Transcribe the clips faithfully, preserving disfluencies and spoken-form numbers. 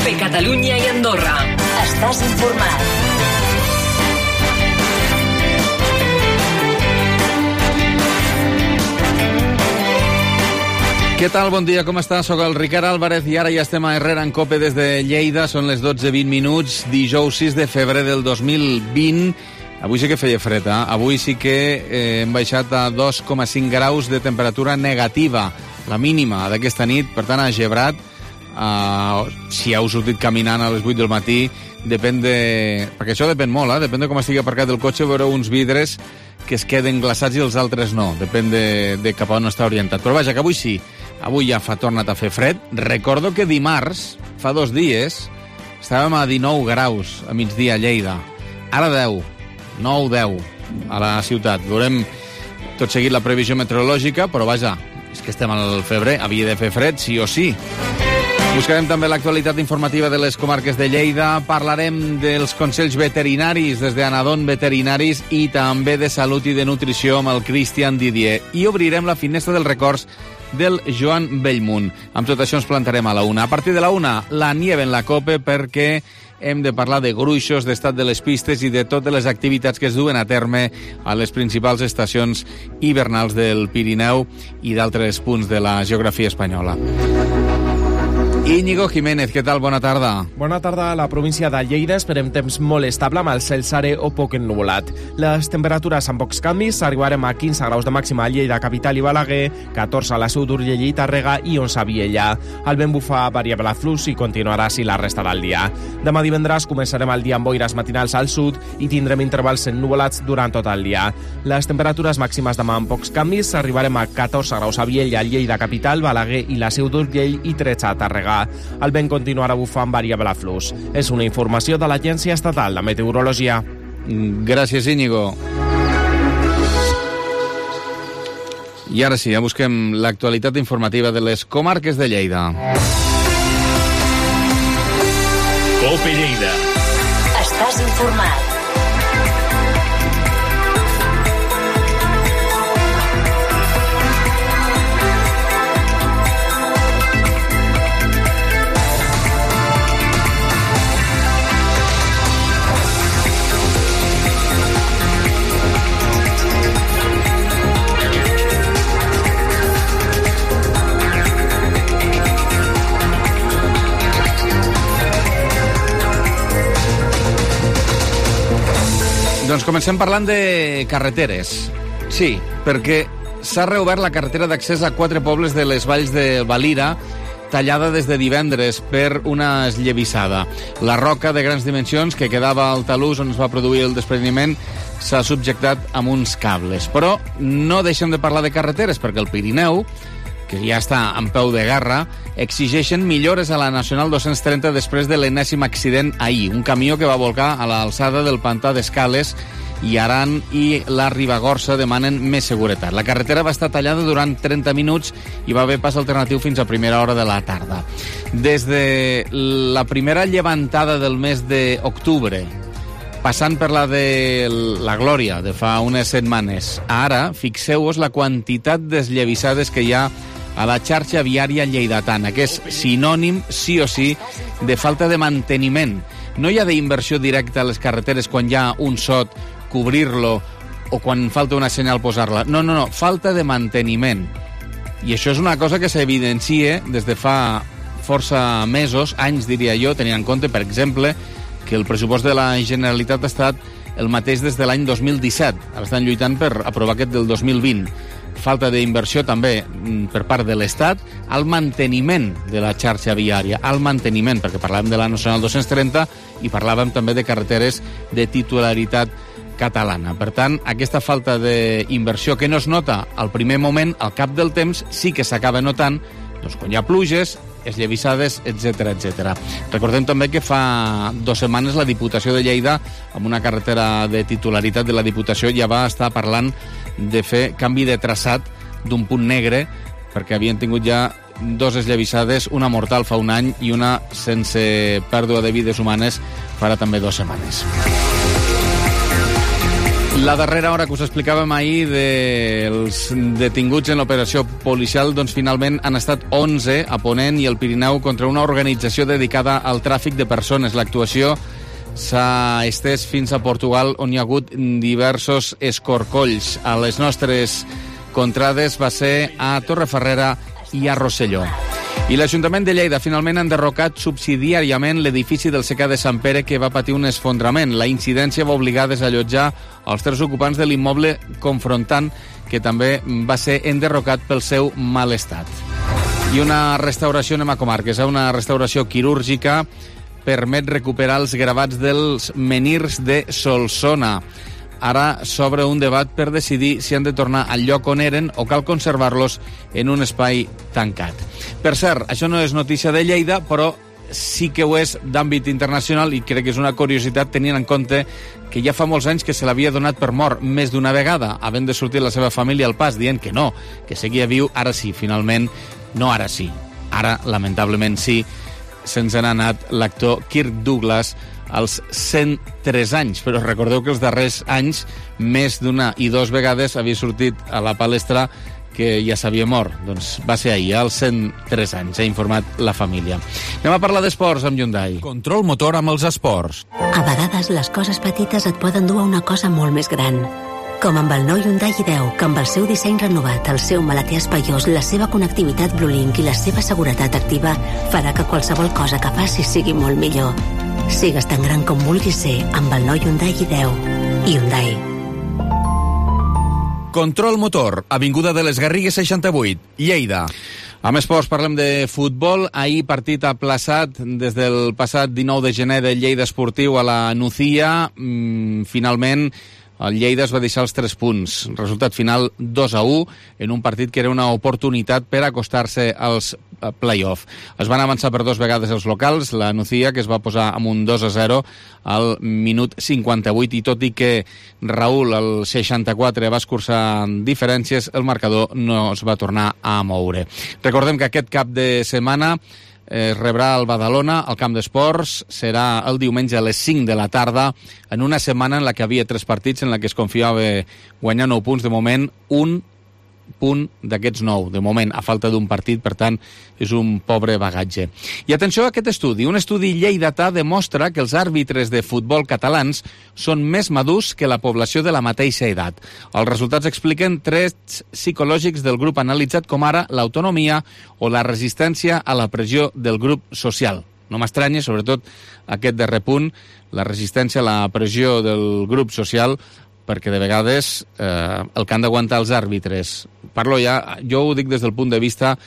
COPE Catalunya i Andorra. Estàs informat. Què tal? Bon dia, com està? Soc el Ricard Álvarez i ara ja estem a Herrera en COPE des de Lleida. Són les dotze vint minuts, dijous sis de febrer del dos mil vint. Avui sí que feia fred, eh? Avui sí que eh, hem baixat a dos coma cinc graus de temperatura negativa, la mínima d'aquesta nit, per tant, ha gebrat. Uh, si heu sortit caminant a les vuit del matí, depèn de... perquè això depèn molt, eh? Depèn de com estigui aparcat el cotxe, veureu uns vidres que es queden glaçats i els altres no. Depèn de, de cap a on està orientat. Però vaja, que avui sí. Avui ja fa tornat a fer fred. Recordo que dimarts, fa dos dies, estàvem a dinou graus a migdia a Lleida. Ara deu, nou deu a la ciutat. Veurem tot seguit la previsió meteorològica, però vaja, és que estem al febrer, havia de fer fred, sí o sí. Buscarem també l'actualitat informativa de les comarques de Lleida, parlarem dels consells veterinaris des d'Anadon Veterinaris i també de salut i de nutrició amb el Cristian Didier. I obrirem la finestra dels records del Joan Bellmunt. Amb tot això ens plantarem a la una. A partir de la una, la nieve en la COPE, perquè hem de parlar de gruixos, d'estat de les pistes i de totes les activitats que es duen a terme a les principals estacions hivernals del Pirineu i d'altres punts de la geografia espanyola. Íñigo Jiménez, què tal? Bona tarda. Bona tarda. A la província de Lleida esperem temps molt estable amb el cel serè o poc ennuvolat. Les temperatures amb pocs canvis, arribarem a quinze graus de màxima a Lleida, capital i Balaguer, catorze a la Seu d'Urgell i Tàrrega i onze a Viella. El vent bufa variable flux i continuarà així la resta del dia. Demà divendres començarem el dia amb boires matinals al sud i tindrem intervals ennuvolats durant tot el dia. Les temperatures màximes demà amb pocs canvis, arribarem a catorze graus a Viella, Lleida, capital, Balaguer i la Seu d'Urgell i tretze a Tàrrega. El vent continuarà bufant variable flux. És una informació de l'Agència Estatal de Meteorologia. Gràcies, Íñigo. I ara sí, ja busquem l'actualitat informativa de les comarques de Lleida. COPE Lleida. Estàs informat. Doncs comencem parlant de carreteres. Sí, perquè s'ha reobert la carretera d'accés a quatre pobles de les valls de Valira, tallada des de divendres per una esllavissada. La roca de grans dimensions que quedava al talús on es va produir el despreniment s'ha subjectat amb uns cables. Però no deixem de parlar de carreteres, perquè el Pirineu, que ja està en peu de guerra, exigeixen millores a la Nacional dos-cents trenta després de l'enèsim accident ahir. Un camió que va volcar a l'alçada del pantà d'Escales i Aran i la Ribagorça demanen més seguretat. La carretera va estar tallada durant trenta minuts i va haver pas alternatiu fins a primera hora de la tarda. Des de la primera llevantada del mes d'octubre, passant per la de la Glòria de fa unes setmanes, ara fixeu-vos la quantitat d'esllavissades que hi ha a la xarxa viària lleidatana, que és sinònim, sí o sí, de falta de manteniment. No hi ha d'inversió directa a les carreteres quan hi ha un sot, cobrir-lo, o quan falta una senyal posar-la. No, no, no, falta de manteniment. I això és una cosa que s'evidencia des de fa força mesos, anys diria jo, tenint en compte, per exemple, que el pressupost de la Generalitat ha estat el mateix des de l'any dos mil disset. Ara estan lluitant per aprovar aquest del dos mil vint. Falta d'inversió també per part de l'Estat al manteniment de la xarxa viària, al manteniment, perquè parlàvem de la Nacional dos-cents trenta i parlàvem també de carreteres de titularitat catalana. Per tant, aquesta falta d'inversió que no es nota al primer moment, al cap del temps, sí que s'acaba notant doncs, quan hi ha pluges, esllavissades, etcètera, etcètera. Recordem també que fa dues setmanes la Diputació de Lleida, amb una carretera de titularitat de la Diputació, ja va estar parlant de fer canvi de traçat d'un punt negre, perquè havien tingut ja dos esllavissades, una mortal fa un any i una sense pèrdua de vides humanes farà també dues setmanes. La darrera hora que us explicàvem ahir dels detinguts en l'operació policial, doncs finalment han estat onze a Ponent i el Pirineu contra una organització dedicada al tràfic de persones. L'actuació s'ha estès fins a Portugal, on hi ha hagut diversos escorcolls. A les nostres contrades va ser a Torrefarrera i a Rosselló. I l'Ajuntament de Lleida finalment ha enderrocat subsidiàriament l'edifici del secà de Sant Pere, que va patir un esfondrament. La incidència va obligar a desallotjar els tres ocupants de l'immoble confrontant, que també va ser enderrocat pel seu mal estat. I una restauració, anem a comarques, una restauració quirúrgica permet recuperar els gravats dels menirs de Solsona. Ara s'obre un debat per decidir si han de tornar al lloc on eren o cal conservar-los en un espai tancat. Per cert, això no és notícia de Lleida, però sí que ho és d'àmbit internacional i crec que és una curiositat tenint en compte que ja fa molts anys que se l'havia donat per mort més d'una vegada, havent de sortir la seva família al pas dient que no, que seguia viu. Ara sí, finalment, no ara sí, ara lamentablement sí, se'ns n'ha anat l'actor Kirk Douglas als cent tres anys, però recordeu que els darrers anys més d'una i dos vegades havia sortit a la palestra que ja s'havia mort. Doncs va ser ahir, als cent tres anys, ha informat la família. Anem a parlar d'esports amb Hyundai. Control motor amb els esports. A vegades les coses petites et poden dur a una cosa molt més gran. Com amb el nou Hyundai i deu, que amb el seu disseny renovat, el seu maleter espaiós, la seva connectivitat BlueLink i la seva seguretat activa farà que qualsevol cosa que facis sigui molt millor. Sigues tan gran com vulguis ser amb el nou Hyundai i deu. Hyundai. Control motor, avinguda de les Garrigues seixanta-vuit, Lleida. Amb esports parlem de futbol. Ahir partit aplaçat des del passat dinou de gener del Lleida Esportiu a la Nucía. Mm, finalment el Lleida es va deixar els tres punts. Resultat final dos a u en un partit que era una oportunitat per acostar-se als play-off. Es van avançar per dos vegades els locals, la Nucía, que es va posar amb un dos a zero al minut cinquanta-vuit, i tot i que Raúl al seixanta-quatre va escurçar diferències, el marcador no es va tornar a moure. Recordem que aquest cap de setmana es rebrà el Badalona al Camp d'Esports, serà el diumenge a les cinc de la tarda, en una setmana en la que havia tres partits, en la que es confiava guanyar nou punts. De moment, un punt d'aquests nou, de moment, a falta d'un partit, per tant, és un pobre bagatge. I atenció a aquest estudi. Un estudi lleidatà demostra que els àrbitres de futbol catalans són més madurs que la població de la mateixa edat. Els resultats expliquen trets psicològics del grup analitzat, com ara l'autonomia o la resistència a la pressió del grup social. No m'estranya, sobretot aquest darrer punt, la resistència a la pressió del grup social, perquè de vegades eh, el que han d'aguantar els àrbitres, parlo ja, jo ho dic des del punt de vista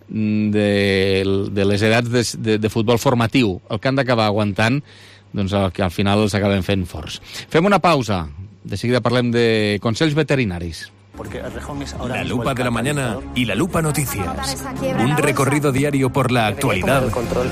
de, de les edats de, de, de futbol formatiu, el que han d'acabar aguantant, doncs el que al final els acaben fent forts. Fem una pausa, de seguida parlem de consells veterinaris. La lupa de la mañana y la lupa noticias. Un recorrido diario por la actualidad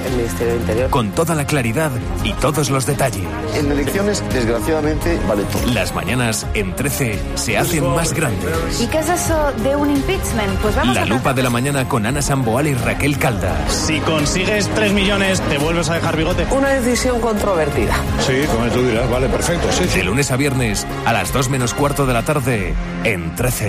con toda la claridad y todos los detalles. En elecciones, desgraciadamente, vale todo. Las mañanas en trece se hacen más grandes. ¿Y qué es eso de un impeachment? Pues vamos La a lupa de la mañana con Ana Samboal y Raquel Caldas. Si consigues tres millones, ¿te vuelves a dejar bigote? Una decisión controvertida. Sí, como tú dirás, vale, perfecto. Sí, sí. De lunes a viernes, a las dos menos cuarto de la tarde, en trece.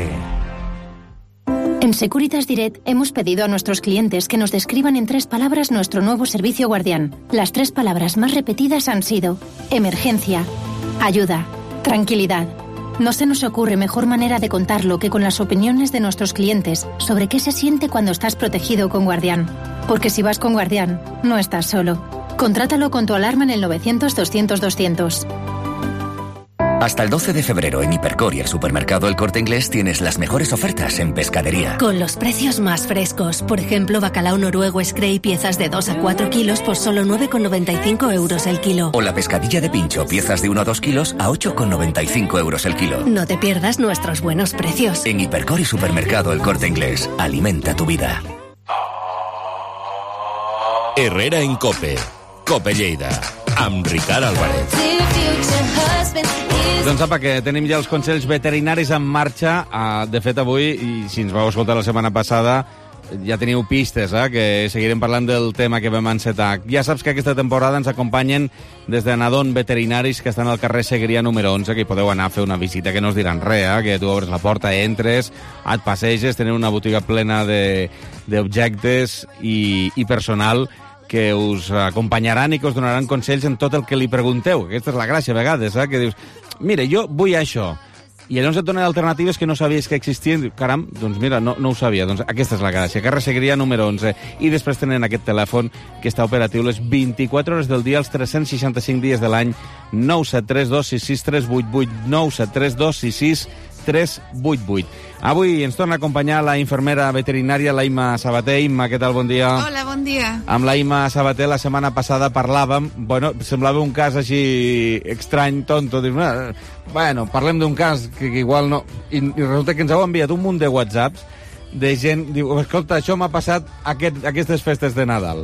En Securitas Direct hemos pedido a nuestros clientes que nos describan en tres palabras nuestro nuevo servicio Guardián. Las tres palabras más repetidas han sido emergencia, ayuda, tranquilidad. No se nos ocurre mejor manera de contarlo que con las opiniones de nuestros clientes sobre qué se siente cuando estás protegido con Guardián. Porque si vas con Guardián, no estás solo. Contrátalo con tu alarma en el novecientos doscientos doscientos. Hasta el doce de febrero en Hipercor y el supermercado El Corte Inglés tienes las mejores ofertas en pescadería. Con los precios más frescos. Por ejemplo, bacalao noruego Scray, piezas de dos a cuatro kilos por solo nueve con noventa y cinco euros el kilo. O la pescadilla de pincho, piezas de uno a dos kilos a ocho con noventa y cinco euros el kilo. No te pierdas nuestros buenos precios. En Hipercor y supermercado El Corte Inglés. Alimenta tu vida. Herrera en Cope. Cope Lleida. Amb Ricard Álvarez. Doncs apa, que tenim ja els consells veterinaris en marxa. Uh, de fet, avui, i si ens vau escoltar la setmana passada, ja teniu pistes, eh, que seguirem parlant del tema que vam encetar. Ja saps que aquesta temporada ens acompanyen des de Nadon Veterinaris, que estan al carrer Segrià número onze, que hi podeu anar a fer una visita, que no us diran res, eh, que tu obres la porta, entres, et passeges, tenen una botiga plena d'objectes i, i personal que us acompanyaran i que us donaran consells en tot el que li pregunteu. Aquesta és la gràcia, a vegades, eh? Que dius, mira, jo vull això, i llavors et donen alternatives que no sabies que existien. Caram, doncs mira, no, no ho sabia. Doncs aquesta és la gràcia. Carrer Segrià número onze. I després tenen aquest telèfon que està operatiu les vint-i-quatre hores del dia, els tres cents seixanta-cinc dies de l'any. nou set tres dos sis sis tres vuit vuit, nou set tres dos sis sis tres vuit vuit. Avui ens torna a acompanyar la infermera veterinària, la Imma Sabater. Imma, què tal? Bon dia. Hola, bon dia. Amb la Imma Sabater la setmana passada parlàvem, bueno, semblava un cas així estrany, tonto, dius, bueno, parlem d'un cas que, que igual no... I, I resulta que ens heu enviat un munt de whatsapps de gent, diu, escolta, això m'ha passat aquest, aquestes festes de Nadal.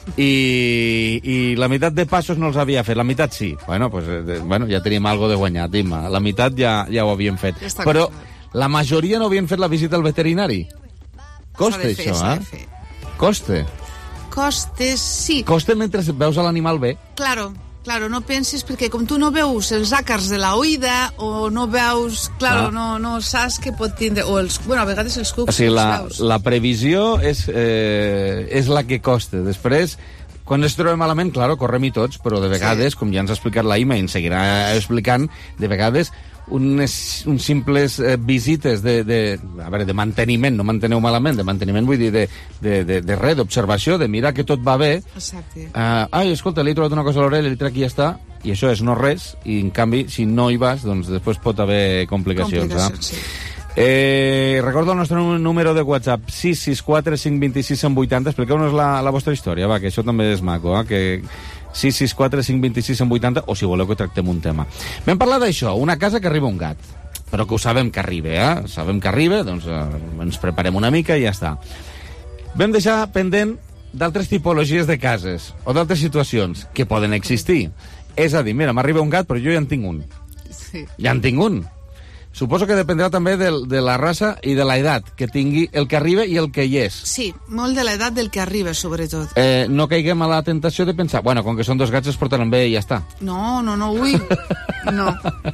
I, i la meitat de passos no els havia fet, la meitat sí. Bueno, pues, eh, bueno ja teníem algo de guanyat, Imma. La meitat ja, ja ho havíem fet. Ja però la majoria no havien fet la visita al veterinari. Costa fer, això, eh? Costa. Costa, sí. Costa mentre veus l'animal bé. Claro. Claro, no penses, perquè com tu no veus els àcars de la oïda, o no veus, claro, ah. no, no saps que pot tindre, o els, bueno, a vegades els cucs, o sigui, la, la previsió és, eh, és la que costa. Després, quan es troba malament, claro, correm-hi tots, però de vegades, sí. Com ja ens ha explicat la Imma i ens seguirà explicant, de vegades unes, uns simples eh, visites de, de, a veure, de manteniment, no manteneu malament, de manteniment vull dir de, de, de, de res, d'observació, de mirar que tot va bé. Exacte. Uh, ai, escolta, li he trobat una cosa a l'orella, li trec i ja està, i això és no res, i en canvi, si no hi vas, doncs després pot haver complicacions. Complicacions, sí. Eh, recordo el nostre número de WhatsApp, sis sis quatre cinc dos sis vuitanta. Expliqueu-nos la, la vostra història, va, que això també és maco, eh? Que sis sis quatre cinc dos sis vuitanta, o si voleu que tractem un tema. Vam parlar d'això, una casa que arriba un gat, però que ho sabem que arriba, eh? Sabem que arriba, doncs eh, ens preparem una mica i ja està. Vam deixar pendent d'altres tipologies de cases, o d'altres situacions que poden existir. És a dir, mira, m'arriba un gat, però jo ja en tinc un. Sí. Ja en tinc un. Suposo que dependrà també de, de la raça i de l'edat que tingui el que arriba i el que hi és. Sí, molt de l'edat del que arriba, sobretot. Eh, no caiguem a la tentació de pensar, bueno, com que són dos gats es portaran bé i ja està. No, no, no, ui. No.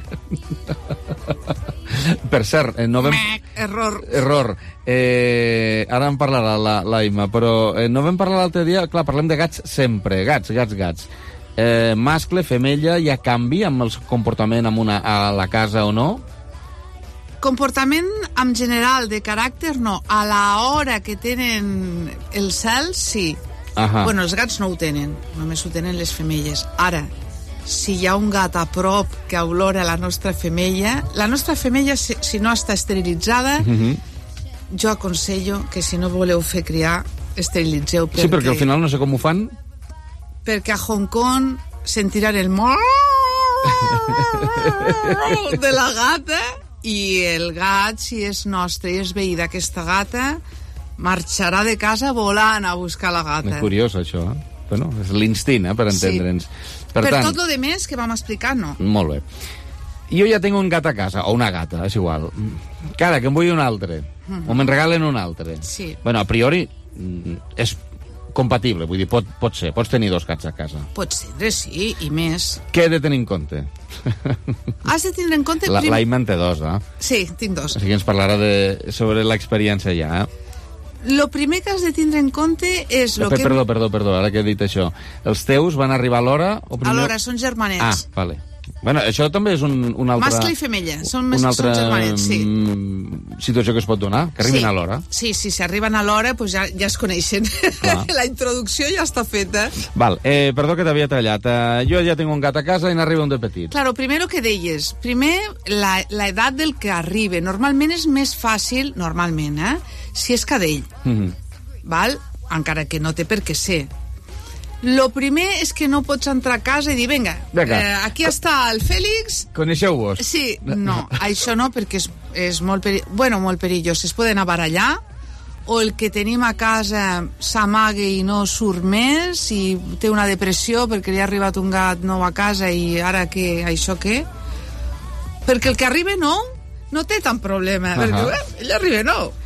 Per cert, eh, no vam... Mec, error. Error. Eh, ara en parlarà la, la Imma, però eh, no vam parlar l'altre dia... Clar, parlem de gats sempre, gats, gats, gats. Eh, mascle, femella, hi ha canvi amb el comportament amb una, a la casa o no? Comportament en general, de caràcter, no. A la hora que tenen el cel, sí. Ahà. Bueno, els gats no ho tenen, només ho tenen les femelles. Ara, si hi ha un gat a prop que olora la nostra femella, la nostra femella, si, si no està esterilitzada, uh-huh. jo aconsello que si no voleu fer criar, esterilitzeu. Perquè, sí, perquè al final no sé com ho fan. Perquè a Hong Kong sentiran el mor de la gata, i el gat, si és nostre i és veí d'aquesta gata, marxarà de casa volant a buscar la gata. És curiós, això, eh? Bueno, és l'instint, eh, per entendre'ns. Sí. Per, per tant, tot lo de més que vam explicar, no. Molt bé. Jo ja tinc un gat a casa, o una gata, és igual. Cada que em vull un altre, uh-huh. o me'n regalen un altre. Sí. Bueno, a priori, és compatible, vull dir, pot, pot ser, pots tenir dos gats a casa. Pot ser, sí, i més. Què he de tenir en compte? Has de tindre en compte... La, prim... la Imma en té dos, eh? Sí, tinc dos. Així que ens parlarà de, sobre l'experiència ja, eh? Lo primer que has de tindre en compte és... Lo que... Perdó, perdó, perdó, ara que he dit això. Els teus van arribar a l'hora? O primer... A l'hora, són germanets. Ah, vale. Bueno, això també és un, un altre... Mascle i femella, són, més, són germanets, sí. Situació que es pot donar, que arribin sí. a l'hora. Sí, sí, si arriben a l'hora, pues ja, ja es coneixen. La introducció ja està feta. Val, eh, perdó que t'havia tallat. Eh, jo ja tinc un gat a casa i n'arriba un de petit. Claro, primer que deies, primer la, la edat del que arriba. Normalment és més fàcil, normalment, eh, si és cadell, mm-hmm. val? Encara que no té per què ser. Lo primer és que no pots entrar a casa i dir, vinga, eh, aquí està el Fèlix... Coneixeu-vos? Sí, no, això no, perquè és, és molt, peri... bueno, molt perillós. Es poden abarallar, o el que tenim a casa s'amaga i no surt més, i té una depressió perquè li ha arribat un gat nou a casa i ara què, això què? Perquè el que arriba nou no té tant problema, uh-huh. perquè eh, ell arriba nou.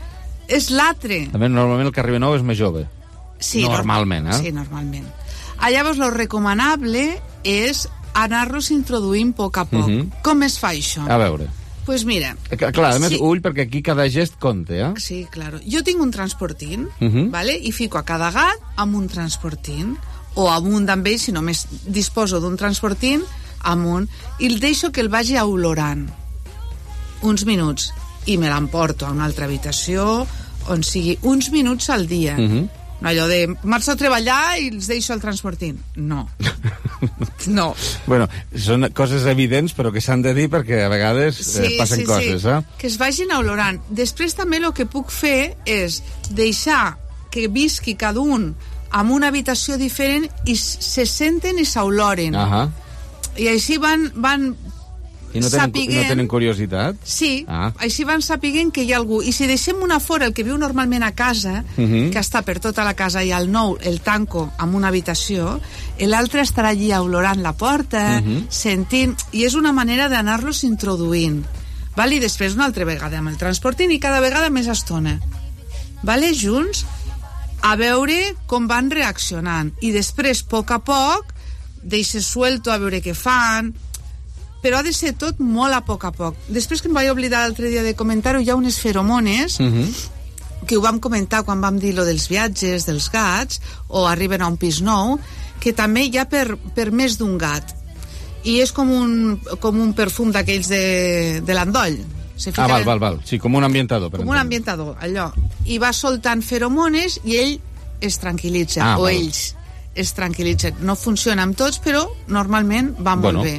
és l'altre. També normalment el que arriba nou és més jove. Sí, normalment, eh? Sí, normalment. Ah, llavors, lo recomanable és anar-los introduint a poc a poc. Uh-huh. Com es fa això? A veure. Pues mira... Clar, a més, sí. Ull, perquè aquí cada gest compta, eh? Sí, claro. Jo tinc un transportín, uh-huh. ¿vale? I fico a cada gat amb un transportín, o amb un també, si només disposo d'un transportín, amb un... I el deixo que el vagi olorant uns minuts, i me l'emporto a una altra habitació, on sigui uns minuts al dia. Uh-huh. No allò de marxo a treballar i els deixo al transportín. No. No. Bueno, són coses evidents, però que s'han de dir perquè a vegades sí, eh, passen sí, coses, sí. eh? Que es vagin olorant. Després també el que puc fer és deixar que visqui cada un en una habitació diferent i se senten i s'oloren. Uh-huh. I així van... van I no tenen, sapiguent, no tenen curiositat? Sí, ah. així van sapiguent que hi ha algú. I si deixem una fora, el que viu normalment a casa, uh-huh. que està per tota la casa, i al nou el tanco amb una habitació, l'altre estarà allí olorant la porta, uh-huh. sentint... I és una manera d'anar-los introduint. Vale? I després una altra vegada amb el transportín i cada vegada més estona. Vale? Junts, a veure com van reaccionant. I després, a poc a poc, deixes suelto a veure què fan... però ha de ser tot molt a poc a poc. Després, que em vaig oblidar l'altre dia de comentar-ho, hi ha unes feromones uh-huh. que ho vam comentar quan vam dir lo dels viatges dels gats, o arriben a un pis nou, que també hi ha per, per més d'un gat. I és com un, com un perfum d'aquells de, de l'endoll. Ah, val, val, val. Sí, com un ambientador. Per com un ambientador, allò. I va soltant feromones i ell es tranquil·litza, ah, o val. Ells es tranquil·litzen. No funciona amb tots, però normalment va molt bueno. bé.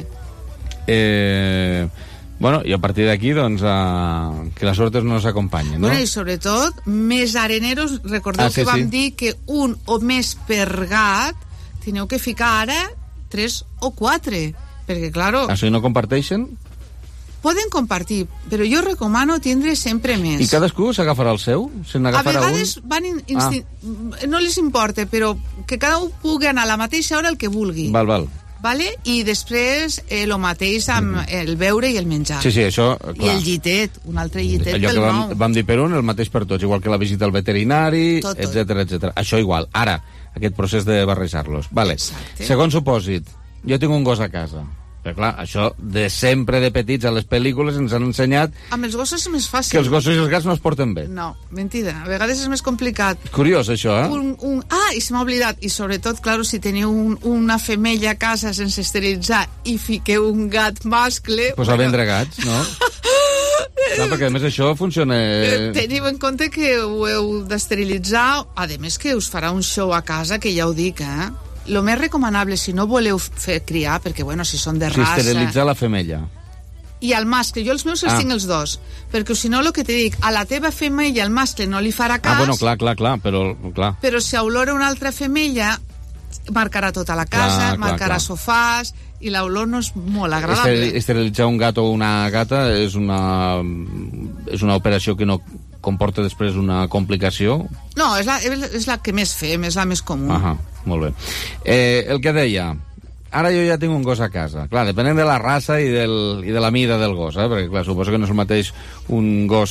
Eh, bueno, i a partir d'aquí, doncs, uh, que la sort nos acompanyi, no? Bueno, i sobretot, més areneros, recordeu ah, sí, que vam sí. dir que un o més per gat, teniu que ficar ara tres o quatre, perquè, claro... Això i no comparteixen? Poden compartir, però jo recomano tindre sempre més. I cadascú s'agafarà el seu? Se n'agafarà un? A vegades van in, insti... ah. no les importa, però que cada un pugui anar a la mateixa hora el que vulgui. Val, val. Vale? I després eh, el mateix amb mm-hmm. el beure i el menjar. Sí, sí, això, clar. I el llitet, un altre llitet allò pel que vam, nou. vam dir per un, el mateix per tots, igual que la visita al veterinari, etcètera, etcètera. Això igual. Ara, aquest procés de barrejar-los. Vale. Exacte. Segon supòsit, jo tinc un gos a casa. Però clar, això de sempre de petits a les pel·lícules ens han ensenyat... Amb els gossos és més fàcil. Que els gossos i els gats no es porten bé. No, mentida. A vegades és més complicat. Curiós, això, eh? Un, un... Ah, i se m'ha oblidat. I sobretot, clar, si teniu un, una femella a casa sense esterilitzar i fiqueu un gat mascle... Pues bueno. A vendre gats, no? Clar, perquè a més això funciona... Teniu en compte que ho heu d'esterilitzar. A més que us farà un show a casa, que ja ho dic, eh? Lo més recomanable, si no voleu fer criar, perquè, bueno, si són de raça... Si esterilitzar la femella. I el mascle. Jo els meus els ah. tinc els dos. Perquè, si no, el que te dic, a la teva femella el mascle no li farà cas... Ah, bueno, clar, clar, clar, però... Clar. Però si olora una altra femella, marcarà tota la casa, clar, marcarà clar, clar. Sofàs, i l'olor no és molt agradable. Esterilitzar un gat o una gata és una, és una operació que no comporta després una complicació? No, és la, és la que més fem, és la més comú. Ahà, molt bé. Eh, el que deia, ara jo ja tinc un gos a casa. Clar, depenent de la raça i, del, i de la mida del gos, eh? Perquè clar, suposo que no és el mateix un gos,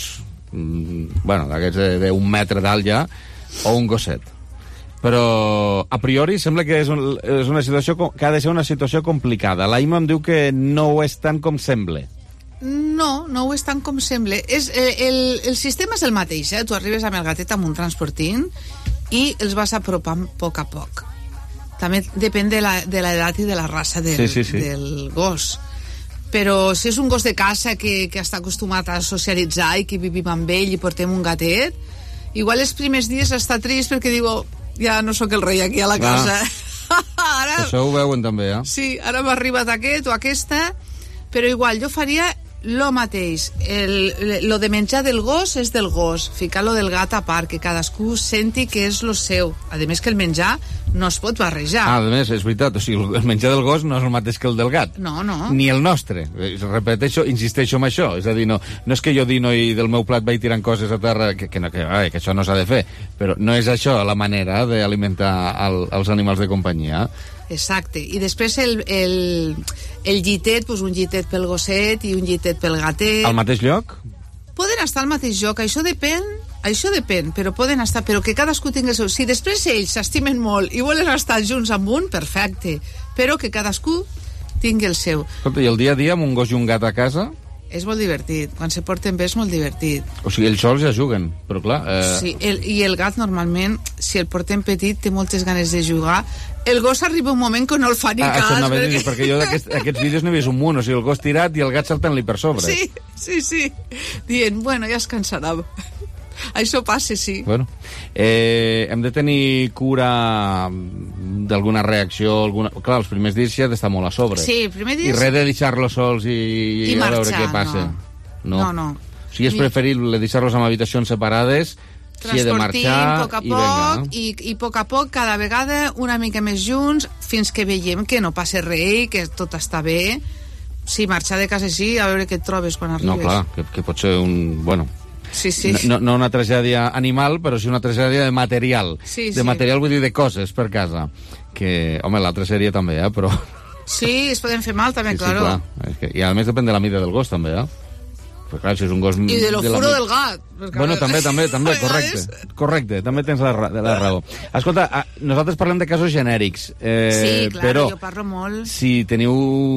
bueno, d'aquests d'un metre d'alt ja, o un gosset. Però a priori sembla que és, un, és una situació que ha de ser una situació complicada. La Ima em diu que no ho és tant com sembla. No, no ho és tant com sembla. És, el, el, el sistema és el mateix, eh? Tu arribes amb el gatet amb un transportín i els vas apropant a poc a poc. També depèn de l'edat i de la raça del, sí, sí, sí. del gos. Però si és un gos de casa que, que està acostumat a socialitzar i que vivim amb ell i portem un gatet, igual els primers dies està trist perquè diu, oh, ja no sóc el rei aquí a la casa. Ah, ara... Això ho veuen també, eh? Sí, ara m'ha arribat aquest o aquesta, però igual jo faria lo mateix. El, lo de menjar del gos és del gos, ficar-lo del gat a part, que cadascú senti que és lo seu. A més que el menjar no es pot barrejar. Ah, a més, és veritat, o sigui, el menjar del gos no és el mateix que el del gat. No, no. Ni el nostre. Repeteixo, insisteixo en això. És a dir, no, no és que jo dino i del meu plat vaig tirant coses a terra, que, que, no, que, ai, que això no s'ha de fer, però no és això la manera d'alimentar el, els animals de companyia. Exacte. I després el, el, el llitet, doncs un llitet pel gosset i un llitet pel gatet. Al mateix lloc? Poden estar al mateix lloc. Això depèn Això depèn, però poden estar... Però que cadascú tingui el seu... Si després ells s'estimen molt i volen estar junts amb un, perfecte. Però que cadascú tingui el seu. Escolta, i el dia a dia amb un gos i un gat a casa? És molt divertit. Quan se porten bé és molt divertit. O sigui, ells sols ja juguen, però clar... Eh... Sí, el, i el gat normalment, si el portem petit, té moltes ganes de jugar. El gos arriba un moment que no el fa ni ah, cas. Això perquè... dir, perquè jo d'aquests aquests vídeos n'he vist un munt, o sigui, el gos tirat i el gat saltant-li per sobre. Sí, sí, sí. Dient, bueno, ja es cansarà. Això passa, sí. Bueno, eh, hem de tenir cura d'alguna reacció, alguna... Clar, els primers dies ja ha d'estar molt a sobre. Sí, primer dies... I res de deixar-los sols i, I, i marxar, a veure què passa. No, no. no. O sigui, és preferible deixar-los en habitacions separades si he de marxar poc a i poc, venga. No? I, i a poc a poc, cada vegada una mica més junts, fins que veiem que no passa res, que tot està bé. Sí, marxar de casa sí, a veure què et trobes quan arribes. No, clar, que, que pot ser un... Bueno, sí, sí. No, no una tragèdia animal, però sí una tragèdia de material. Sí, de sí. material vull dir de coses per casa. Que, home, l'altra seria també, eh, però... Sí, es poden fer mal també, sí, claro. Sí, clar. És que, i a més depèn de la mida del gos també, eh? Però clar, si és un gos... I de lo de furo la... del gat. Bueno, també, també, també, correcte. Correcte, també tens la, la raó. Escolta, nosaltres parlem de casos genèrics. Eh, sí, clar, però jo parlo molt. Si teniu...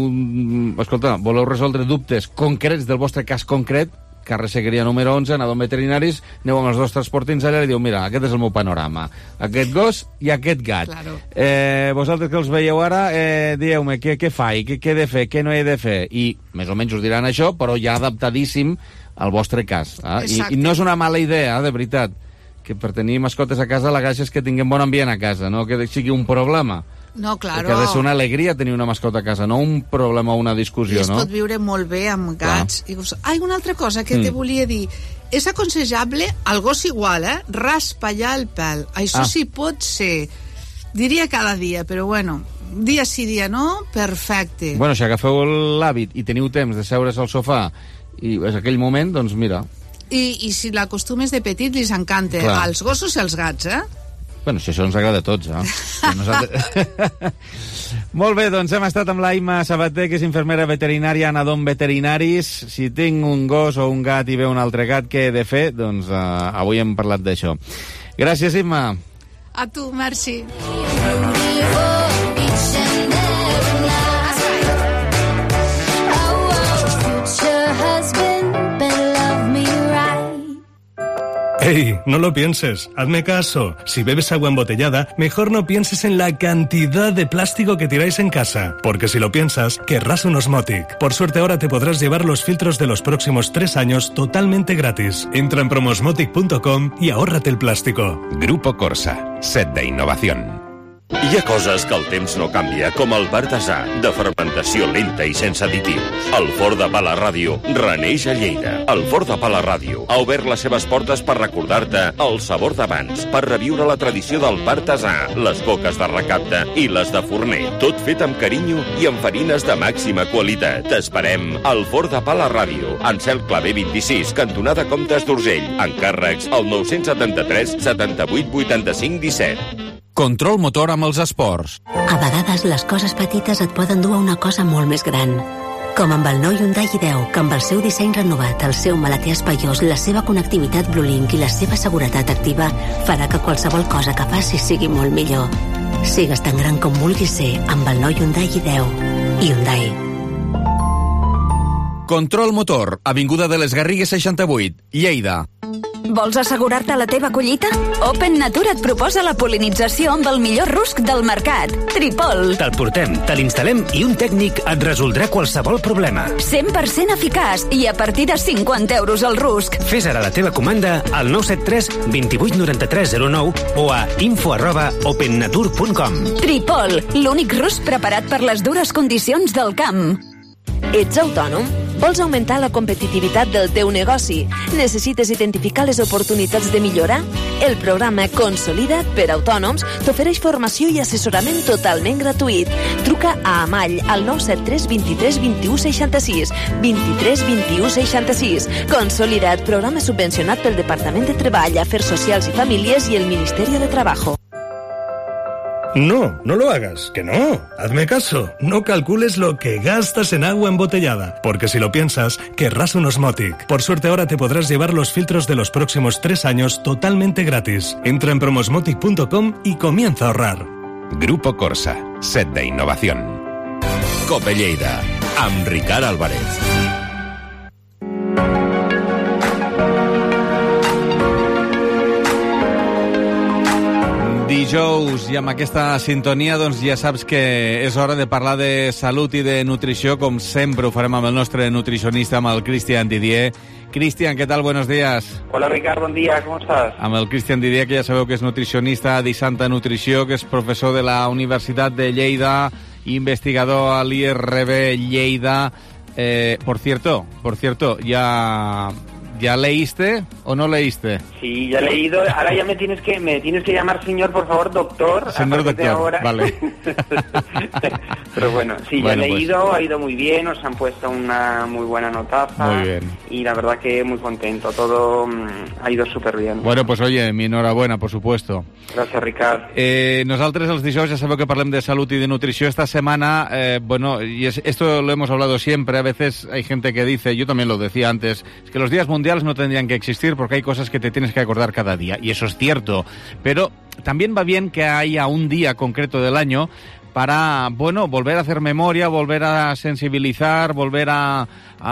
Escolta, voleu resoldre dubtes concrets del vostre cas concret, carressegueria número onze, aneu amb veterinaris, aneu amb els dos transportins allà i diu, mira, aquest és el meu panorama. Aquest gos i aquest gat. Claro. Eh, vosaltres que els veieu ara, eh, dieu-me què, què faig, què, què he de fer, què no he de fer. I més o menys us diran això, però ja adaptadíssim al vostre cas. Eh? I, I no és una mala idea, de veritat, que per tenir mascotes a casa la gràcia és que tinguem bon ambient a casa, no que sigui un problema. No, claro. Perquè ha de ser una alegria tenir una mascota a casa, no un problema o una discussió, I es no? pot viure molt bé amb gats. I gos... Ai, una altra cosa que mm. te volia dir. És aconsejable, al gos igual, eh? Raspallar el pèl. Això ah. sí pot ser. Diria cada dia, però bueno, dia sí, dia no, perfecte. Bueno, si agafeu l'hàbit i teniu temps de seure's al sofà i és aquell moment, doncs mira. I, i si l'acostumes de petit, li encanta. Clar. Als gossos i als gats, eh? Bueno, si això ens agrada a tots, eh? Nosaltres... Molt bé, doncs hem estat amb l'Aima Sabater, que és infermera veterinària a Nadon Veterinaris. Si tinc un gos o un gat i ve un altre gat, què he de fer? Doncs uh, avui hem parlat d'això. Gràcies, Imma. A tu, merci. ¡Ey! No lo pienses, hazme caso. Si bebes agua embotellada, mejor no pienses en la cantidad de plástico que tiráis en casa, porque si lo piensas, querrás un Osmotic. Por suerte ahora te podrás llevar los filtros de los próximos tres años totalmente gratis. Entra en promosmotic punto com y ahórrate el plástico. Grupo Corsa, set d'innovación. Hi ha coses que el temps no canvia, com el partasà, de fermentació lenta i sense additius. El Forn de Pa La Ràdio reneix a Lleida. El Forn de Pa La Ràdio ha obert les seves portes per recordar-te el sabor d'abans, per reviure la tradició del partasà, les coques de recapte i les de forner. Tot fet amb carinyo i amb farines de màxima qualitat. T'esperem al Forn de Pa La Ràdio, en Cel Clavé vint-i-sis, cantonada Comtes d'Urgell. Encàrrecs al nou setanta-tres setanta-vuit vuitanta-cinc disset. Control motor amb els esports. A vegades les coses petites et poden dur a una cosa molt més gran. Com amb el nou Hyundai i deu, que amb el seu disseny renovat, el seu maleter espaiós, la seva connectivitat BlueLink i la seva seguretat activa farà que qualsevol cosa que facis sigui molt millor. Sigues tan gran com vulguis ser amb el nou Hyundai i deu. Hyundai. Control motor, avinguda de les Garrigues seixanta-vuit, Lleida. Vols assegurar-te la teva collita? Open Nature et proposa la polinització amb el millor rusc del mercat, Tripol. Te'l portem, te l'instal·lem i un tècnic et resoldrà qualsevol problema. cent per cent eficaç i a partir de cinquanta euros el rusc. Fes ara la teva comanda al nou set tres dos vuit nou tres zero nou o a info arroba opennature punt com. Tripol, l'únic rusc preparat per les dures condicions del camp. Ets autònom? Vols augmentar la competitivitat del teu negoci? Necessites identificar les oportunitats de millorar? El programa Consolida't per autònoms t'ofereix formació i assessorament totalment gratuït. Truca a Amall al nou set tres dos tres dos u seixanta-sis vint tres vint u seixanta-sis. Consolida't, programa subvencionat pel Departament de Treball, Afers Socials i Famílies i el Ministeri de Trabajo. No, no lo hagas, que no. Hazme caso, no calcules lo que gastas en agua embotellada, porque si lo piensas, querrás un Osmotic. Por suerte ahora te podrás llevar los filtros de los próximos tres años totalmente gratis. Entra en promosmotic punto com y comienza a ahorrar. Grupo Corsa, set de innovación. Cope Lleida, amb Ricard Álvarez. Dijous, i amb aquesta sintonia doncs ja saps que és hora de parlar de salut i de nutrició, com sempre ho farem amb el nostre nutricionista, amb el Cristian Didier. Cristian, ¿qué tal? Buenos días. Hola, Ricard, buen día, ¿cómo estás? Amb el Cristian Didier, que ja sabeu que és nutricionista d'Isanta Nutrició, que és professor de la Universitat de Lleida, investigador a l'I R B Lleida. Eh, por cierto, por cierto, ya... ¿Ya leíste o no leíste? Sí, ya he leído. Ahora ya me tienes que me tienes que llamar señor, por favor, doctor. Señor doctor, ahora. Vale. Pero bueno, sí, bueno, ya he leído, pues. Ha ido muy bien, os han puesto una muy buena notaza. Muy bien. Y la verdad que muy contento, todo mmm, ha ido súper bien. Bueno, pues oye, mi enhorabuena, por supuesto. Gracias, Ricard. Eh, nosaltres els dijous ja sabeu que parlem de salut y de nutrició. Esta semana, eh, bueno, y es, esto lo hemos hablado siempre, a veces hay gente que dice, yo también lo decía antes, es que los días mundiales no tendrían que existir porque hay cosas que te tienes que acordar cada día, y eso es cierto, pero también va bien que haya un día concreto del año para, bueno, volver a hacer memoria, volver a sensibilizar, volver a,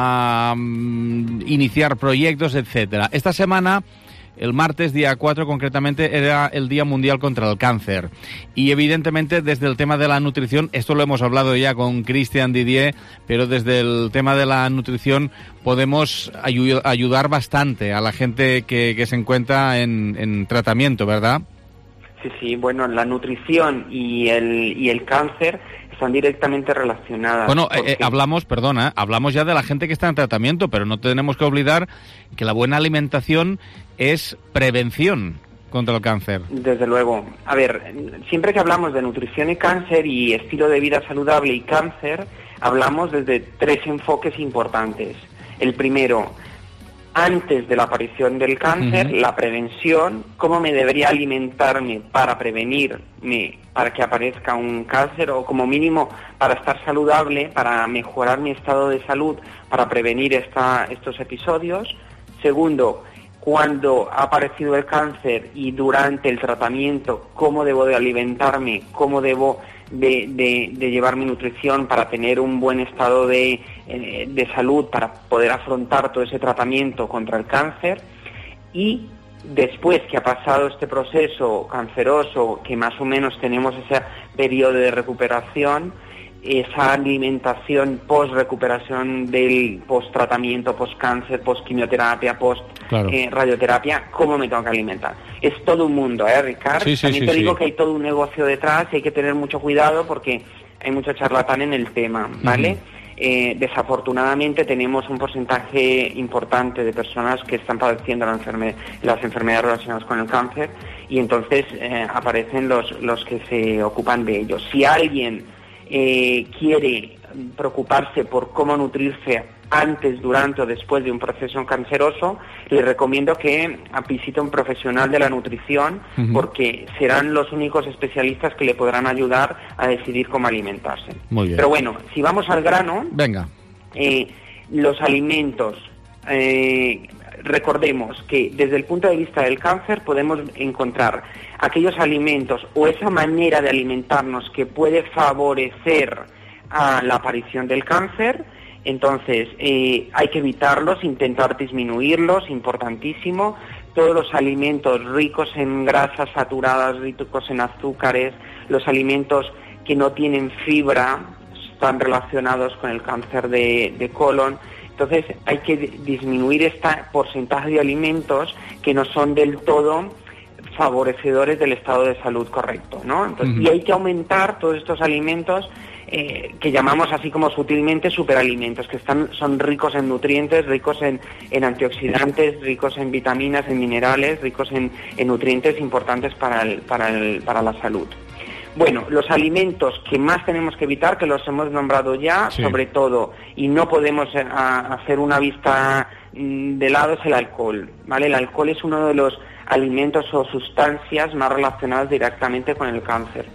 a um, iniciar proyectos, etcétera. Esta semana, el martes, día cuatro, concretamente, era el Día Mundial contra el Cáncer. Y evidentemente, desde el tema de la nutrición, esto lo hemos hablado ya con Cristian Didier, pero desde el tema de la nutrición podemos ayu- ayudar bastante a la gente que, que se encuentra en, en tratamiento, ¿verdad? Sí, sí, bueno, la nutrición y el, y el cáncer están directamente relacionadas. Bueno, porque... eh, hablamos, perdona, hablamos ya de la gente que está en tratamiento, pero no tenemos que olvidar que la buena alimentación es prevención contra el cáncer. Desde luego. A ver, siempre que hablamos de nutrición y cáncer y estilo de vida saludable y cáncer, hablamos desde tres enfoques importantes. El primero, antes de la aparición del cáncer, uh-huh. la prevención, cómo me debería alimentarme para prevenirme, para que aparezca un cáncer, o como mínimo para estar saludable, para mejorar mi estado de salud, para prevenir esta, estos episodios. Segundo, cuando ha aparecido el cáncer y durante el tratamiento, cómo debo de alimentarme, cómo debo de, de, de llevar mi nutrición para tener un buen estado de, eh, de salud, para poder afrontar todo ese tratamiento contra el cáncer. Y después que ha pasado este proceso canceroso, que más o menos tenemos ese periodo de recuperación, esa alimentación post-recuperación del post-tratamiento, post-cáncer, post-quimioterapia, post-radioterapia, eh, ¿cómo me tengo que alimentar? Es todo un mundo, ¿eh, Ricard? Sí, sí, También sí, te digo sí. que hay todo un negocio detrás y hay que tener mucho cuidado porque hay mucho charlatán en el tema, ¿vale? Uh-huh. Eh, desafortunadamente tenemos un porcentaje importante de personas que están padeciendo la enferme- las enfermedades relacionadas con el cáncer y entonces eh, aparecen los, los que se ocupan de ellos. Si alguien eh, quiere preocuparse por cómo nutrirse antes, durante o después de un proceso canceroso, le recomiendo que visite a un profesional de la nutrición, uh-huh. porque serán los únicos especialistas que le podrán ayudar a decidir cómo alimentarse. Muy bien. Pero bueno, si vamos al grano, venga, eh, los alimentos, eh, recordemos que desde el punto de vista del cáncer podemos encontrar aquellos alimentos o esa manera de alimentarnos que puede favorecer a la aparición del cáncer. Entonces, eh, hay que evitarlos, intentar disminuirlos, importantísimo. Todos los alimentos ricos en grasas saturadas, ricos en azúcares, los alimentos que no tienen fibra, están relacionados con el cáncer de, de colon. Entonces, hay que disminuir este porcentaje de alimentos que no son del todo favorecedores del estado de salud correcto, ¿no? Entonces, uh-huh. y hay que aumentar todos estos alimentos Eh, que llamamos así como sutilmente superalimentos, que están son ricos en nutrientes, ricos en, en antioxidantes, ricos en vitaminas, en minerales, ricos en, en nutrientes importantes para, el, para, el, para la salud. Bueno, los alimentos que más tenemos que evitar, que los hemos nombrado ya, sí. sobre todo, y no podemos a, hacer una vista de lado, es el alcohol, ¿vale? El alcohol es uno de los alimentos o sustancias más relacionadas directamente con el cáncer.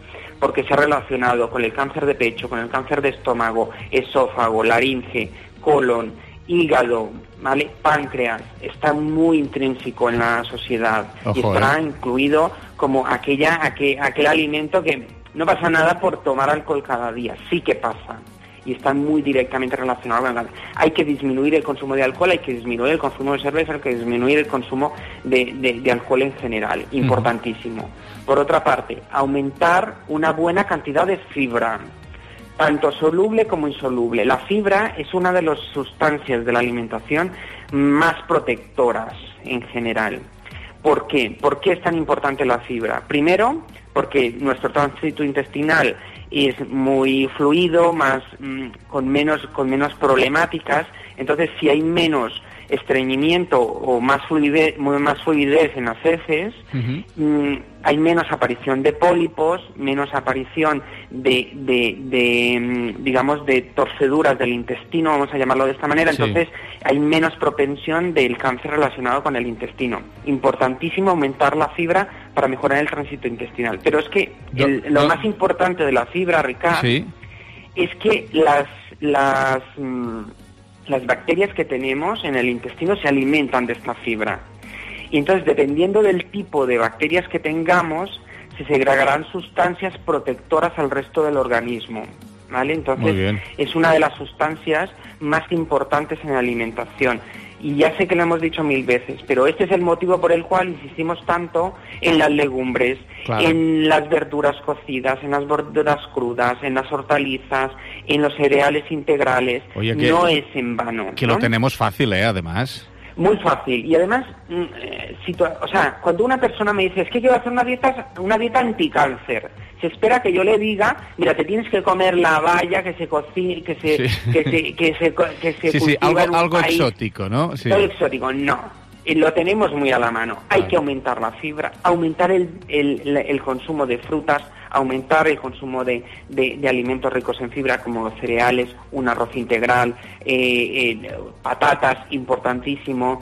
porque se ha relacionado con el cáncer de pecho, con el cáncer de estómago, esófago, laringe, colon, hígado, ¿vale? Páncreas, está muy intrínseco en la sociedad. Ojo, y estará eh. incluido como aquella, aquel, aquel alimento que no pasa nada por tomar alcohol cada día, sí que pasa. Y están muy directamente relacionados con el cáncer. Hay que disminuir el consumo de alcohol, hay que disminuir el consumo de cerveza, hay que disminuir el consumo de, de, de alcohol en general, importantísimo. Uh-huh. Por otra parte, aumentar una buena cantidad de fibra, tanto soluble como insoluble. La fibra es una de las sustancias de la alimentación más protectoras en general. ¿Por qué? ¿Por qué es tan importante la fibra? Primero, porque nuestro tránsito intestinal es muy fluido, más mmm, con menos con menos problemáticas. Entonces, si hay menos estreñimiento o más fluidez, más fluidez en las heces, uh-huh. mmm, hay menos aparición de pólipos, menos aparición de, de, de, digamos, de torceduras del intestino, vamos a llamarlo de esta manera. Sí. Entonces, hay menos propensión del cáncer relacionado con el intestino. Importantísimo aumentar la fibra para mejorar el tránsito intestinal. Pero es que el, lo más importante de la fibra, Ricard, sí. es que las las mmm, las bacterias que tenemos en el intestino se alimentan de esta fibra. Y entonces, dependiendo del tipo de bacterias que tengamos, se segregarán sustancias protectoras al resto del organismo, ¿vale? Entonces, es una de las sustancias más importantes en la alimentación. Y ya sé que lo hemos dicho mil veces, pero este es el motivo por el cual insistimos tanto en las legumbres, claro. en las verduras cocidas, en las verduras crudas, en las hortalizas, en los cereales integrales. Oye, que, no es en vano. Que ¿no? Lo tenemos fácil, ¿eh? Además. Muy fácil. Y además, eh, situa- o sea, cuando una persona me dice, es que quiero hacer una dieta, una dieta anticáncer, se espera que yo le diga, mira, te tienes que comer la baya que se cocina, que se, sí. que se, que se, que se sí, cultiva sí, algo, en un algo país. exótico, ¿no? Sí. Algo exótico, no. Lo tenemos muy a la mano. Hay claro. que aumentar la fibra, aumentar el, el, el consumo de frutas, aumentar el consumo de, de, de alimentos ricos en fibra como los cereales, un arroz integral, eh, eh, patatas, importantísimo,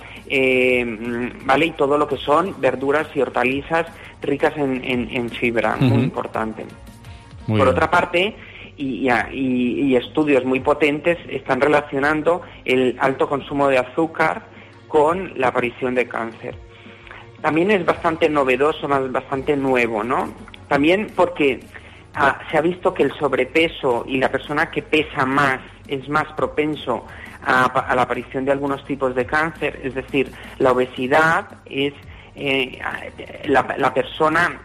eh, ¿vale? Y todo lo que son verduras y hortalizas ricas en, en, en fibra, uh-huh. muy importante. Muy Por bien. Otra parte, y, y, y estudios muy potentes están relacionando el alto consumo de azúcar con la aparición de cáncer. También es bastante novedoso, bastante nuevo, ¿no? También porque ah, se ha visto que el sobrepeso y la persona que pesa más es más propenso a, a la aparición de algunos tipos de cáncer, es decir, la obesidad es eh, la, la persona...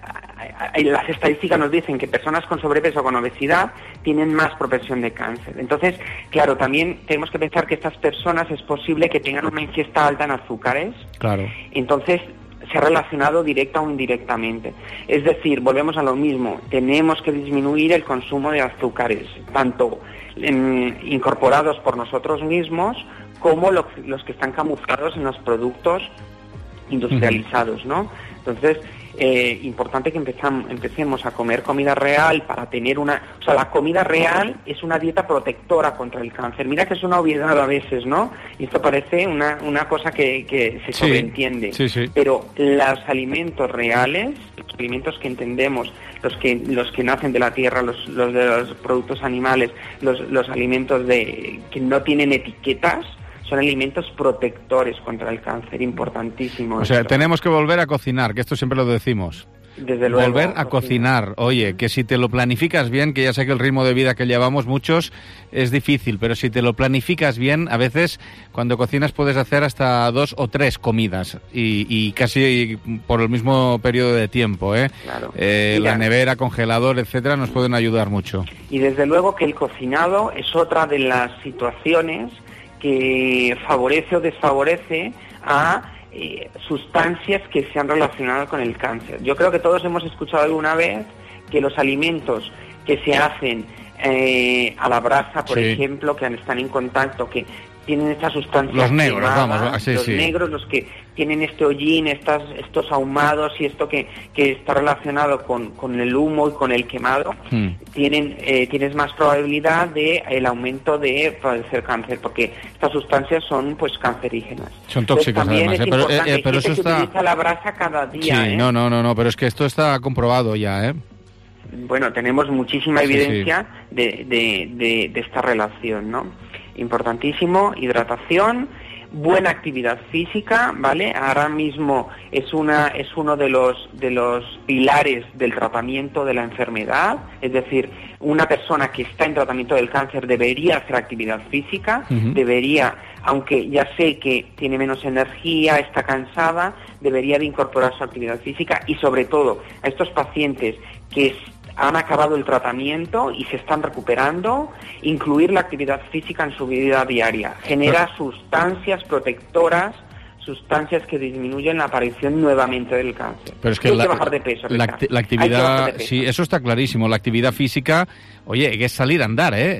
Las estadísticas nos dicen que personas con sobrepeso o con obesidad tienen más propensión de cáncer. Entonces, claro, también tenemos que pensar que estas personas es posible que tengan una ingesta alta en azúcares. Claro. Entonces, se ha relacionado directa o indirectamente. Es decir, volvemos a lo mismo, tenemos que disminuir el consumo de azúcares, tanto en, incorporados por nosotros mismos como los, los que están camuflados en los productos industrializados, ¿no? Entonces, eh, importante que empezam, empecemos a comer comida real para tener una... O sea, la comida real es una dieta protectora contra el cáncer. Mira que es una obviedad a veces, ¿no? Y esto parece una, una cosa que, que se sí, sobreentiende. Sí, sí. Pero los alimentos reales, los alimentos que entendemos, los que los que nacen de la tierra, los, los de los productos animales, los, los alimentos de que no tienen etiquetas, son alimentos protectores contra el cáncer, importantísimos. O sea, esto. Tenemos que volver a cocinar, que esto siempre lo decimos. Desde luego. Volver a cocinar. Oye, que si te lo planificas bien, que ya sé que el ritmo de vida que llevamos muchos es difícil, pero si te lo planificas bien, a veces cuando cocinas puedes hacer hasta dos o tres comidas y, y casi por el mismo periodo de tiempo, ¿eh? Claro. Eh, la nevera, congelador, etcétera, nos pueden ayudar mucho. Y desde luego que el cocinado es otra de las situaciones que favorece o desfavorece a eh, sustancias que se han relacionado con el cáncer. Yo creo que todos hemos escuchado alguna vez que los alimentos que se hacen eh, a la brasa, por sí. ejemplo, que están en contacto, que tienen estas sustancias los negros, quemadas, vamos, sí, los sí. negros, los que tienen este hollín, estas, estos ahumados y esto que, que está relacionado con, con el humo y con el quemado, hmm. tienen eh, tienes más probabilidad de el aumento de padecer cáncer, porque estas sustancias son pues cancerígenas. Son tóxicas. Entonces, también además, es ¿eh? pero, importante, eh, pero eso que está... utiliza la brasa cada día. Sí, ¿eh? no, no, no, no, pero es que esto está comprobado ya, ¿eh? bueno, tenemos muchísima evidencia sí, sí. De, de, de, de esta relación, ¿no? Importantísimo, hidratación, buena actividad física, ¿vale? Ahora mismo es una es uno de los de los pilares del tratamiento de la enfermedad, es decir, una persona que está en tratamiento del cáncer debería hacer actividad física, uh-huh. debería, aunque ya sé que tiene menos energía, está cansada, debería de incorporar su actividad física y sobre todo a estos pacientes que han acabado el tratamiento y se están recuperando, incluir la actividad física en su vida diaria. Genera sustancias protectoras, sustancias que disminuyen la aparición nuevamente del cáncer. Pero es que, hay la, que bajar de peso. La, acti la actividad, de peso. Sí, eso está clarísimo. La actividad física, oye, que es salir a andar, ¿eh?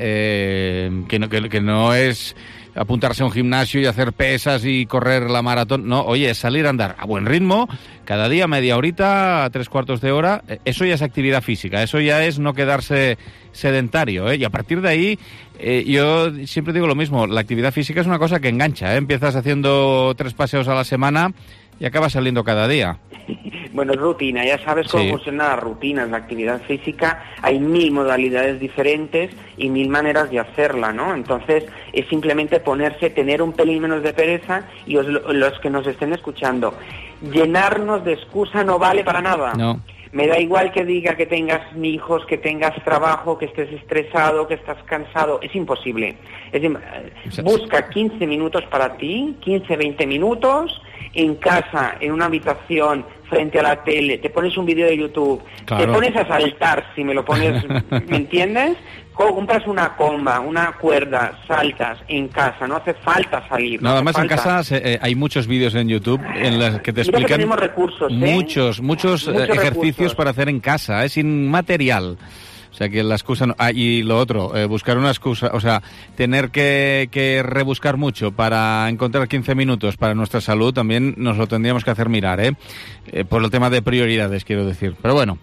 eh que, no, que, que no es apuntarse a un gimnasio y hacer pesas y correr la maratón. No, oye, es salir a andar a buen ritmo, cada día media horita, tres cuartos de hora. Eso ya es actividad física, eso ya es no quedarse sedentario, ¿eh? Y a partir de ahí, eh, yo siempre digo lo mismo, la actividad física es una cosa que engancha, ¿eh? Empiezas haciendo tres paseos a la semana y acabas saliendo cada día. Bueno, es rutina, ya sabes cómo sí. funciona la rutina en la actividad física, hay mil modalidades diferentes y mil maneras de hacerla, ¿no? Entonces, es simplemente ponerse, tener un pelín menos de pereza y os, los que nos estén escuchando, llenarnos de excusa no vale para nada. No. Me da igual que diga que tengas hijos, que tengas trabajo, que estés estresado, que estás cansado. Es imposible. Es im Busca quince minutos para ti, quince, veinte minutos, en casa, en una habitación, frente a la tele, te pones un vídeo de YouTube, claro. te pones a saltar, si me lo pones, ¿me entiendes? Compras una comba, una cuerda, saltas en casa, no hace falta salir. No, no además falta. en casa eh, hay muchos vídeos en YouTube en los que te Mira explican que tenemos recursos, ¿eh? muchos, muchos, muchos ejercicios recursos. Para hacer en casa, ¿eh? Sin material. O sea, que la excusa... No... Ah, y lo otro, eh, buscar una excusa, o sea, tener que, que rebuscar mucho para encontrar quince minutos para nuestra salud, también nos lo tendríamos que hacer mirar, ¿eh? eh por el tema de prioridades, quiero decir. Però bueno...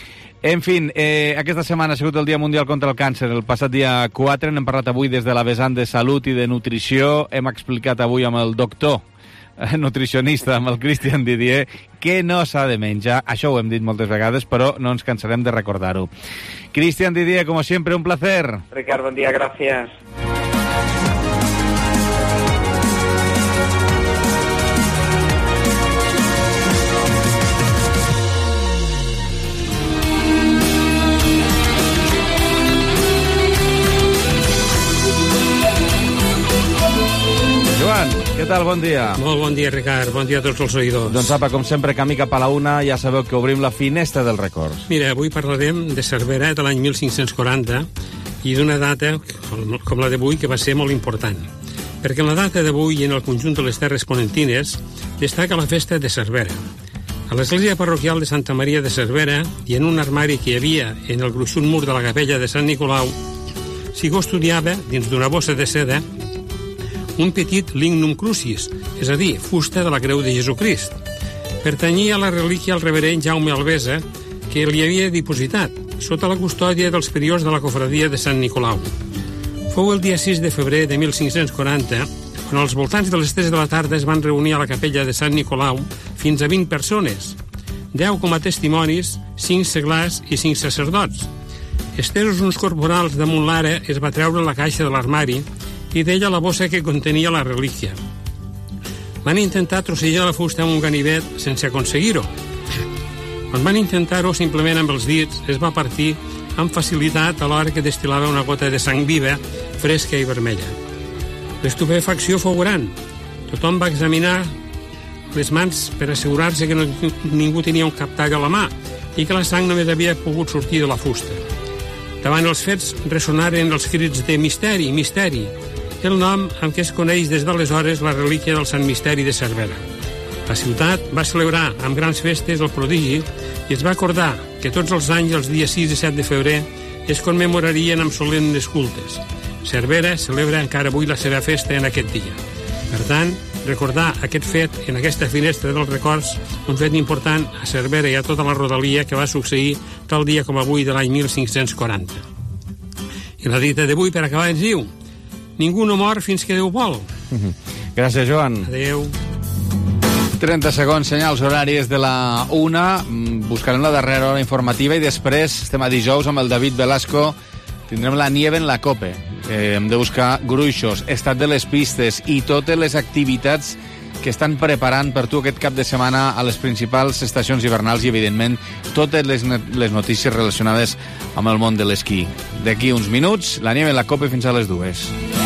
En fin, eh, aquesta setmana ha sigut el Dia Mundial contra el Càncer, el passat dia quatre. N'hem parlat avui des de la vessant de salut i de nutrició. Hem explicat avui amb el doctor nutricionista, amb el Christian Didier, què no s'ha de menjar. Això ho hem dit moltes vegades, però no ens cansarem de recordar-ho. Christian Didier, como siempre, un placer. Ricard, buen día, gracias. Joan, què tal? Bon dia. Molt bon dia, Ricard. Bon dia a tots els oïdors. Doncs apa, com sempre, camí cap a la una, ja sabeu que obrim la finestra dels records. Mira, avui parlarem de Cervera de l'any mil cinc-cents quaranta i d'una data, com la d'avui, que va ser molt important. Perquè en la data d'avui i en el conjunt de les Terres Ponentines destaca la festa de Cervera. A l'església parroquial de Santa Maria de Cervera i en un armari que hi havia en el gruixut mur de la capella de Sant Nicolau s'hi custodiava, dins d'una bossa de seda, un petit lignum crucis, és a dir, fusta de la creu de Jesucrist. Pertanyia a la relíquia al reverend Jaume Alvesa, que li havia dipositat, sota la custòdia dels priors de la cofradia de Sant Nicolau. Fou el dia sis de febrer de mil cinc-cents quaranta, quan als voltants de les tres de la tarda es van reunir a la capella de Sant Nicolau fins a vint persones, deu com a testimonis, cinc seglars i cinc sacerdots. Estesos uns corporals damunt l'ara, es va treure la caixa de l'armari i d'ella la bossa que contenia la relíquia. Van intentar trossejar la fusta amb un ganivet sense aconseguir-ho. Quan van intentar-ho, simplement amb els dits, es va partir amb facilitat a l'hora que destilava una gota de sang viva, fresca i vermella. L'estupefacció fou gran. Tothom va examinar les mans per assegurar-se que no, ningú tenia un captall a la mà i que la sang només havia pogut sortir de la fusta. Davant els fets ressonaren els crits de misteri, misteri, el nom amb què es coneix des d'aleshores la relíquia del Sant Misteri de Cervera. La ciutat va celebrar amb grans festes el prodigi i es va acordar que tots els anys, els dies sis i set de febrer, es commemorarien amb solemnes cultes. Cervera celebra encara avui la seva festa en aquest dia. Per tant, recordar aquest fet en aquesta finestra dels records, un fet important a Cervera i a tota la rodalia que va succeir tal dia com avui de l'any mil cinc-cents quaranta. I la dita d'avui, per acabar, ens diu: ningú no mor fins que Déu vol. Gràcies, Joan. Adéu. trenta segons, senyals horaris de la una. Buscarem la darrera hora informativa i després estem a dijous amb el David Velasco. Tindrem la nieve en la Cope. Eh, hem de buscar gruixos, estat de les pistes i totes les activitats que estan preparant per tu aquest cap de setmana a les principals estacions hivernals i, evidentment, totes les, les notícies relacionades amb el món de l'esquí. D'aquí uns minuts, la nieve en la Cope fins a les dues.